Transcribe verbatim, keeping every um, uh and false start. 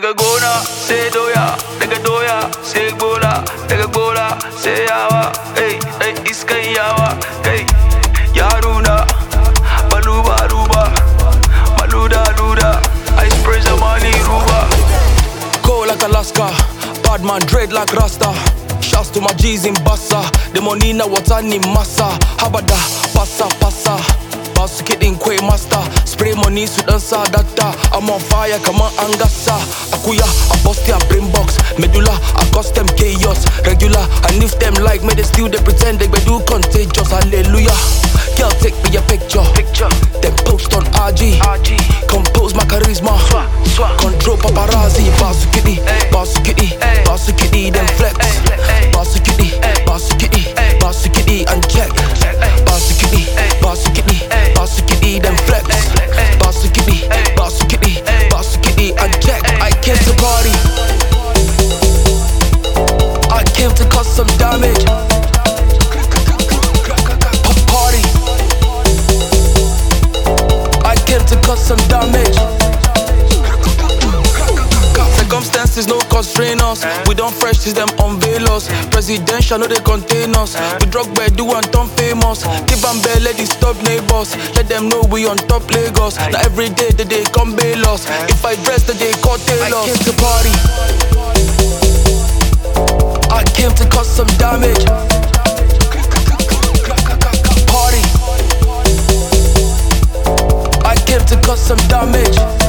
Nigga gona, say doya, nigga doya, say bola, nigga bola, say yawa, hey, hey, iskan yawa, hey, yaruna, baluba ruba, maluda luda, I spray the money ruba. Cold like Alaska, bad man dread like Rasta. Shouts to my G's in Bassa, the money na water ni massa. Habada, passa, passa. Basu kidding kwe master. Spray money su dansa data. I'm on fire, come on angasa. Akuya, I bust their brain box. Medulla, I cost them chaos. Regular, I lift them like me they still they pretend they do contagious. Hallelujah. Girl, take me a picture. Picture, Then post on R G. R G, Compose my charisma. swag, swag. Control paparazzi. Basu kitty, basu kitty, basu kitty, then flex. Basu kitty, basu kitty, basu kitty, and check. Basu kitty, basu kitty, basu kitty, then flex. Basu kitty, basu kitty, basu kitty, and check. I came to party. I came to cause some damage. Party. I came to cause some damage. Circumstances no constrain us. We don't fresh since them unveil us. Presidential no they contain us. We drug bed do and turn famous. Give and bell let it stop neighbors. Let them know we on top Lagos. Now every day that they come bail us. If I dress that they curtail us. I came to party. I came to cause some damage. Party. I came to cause some damage.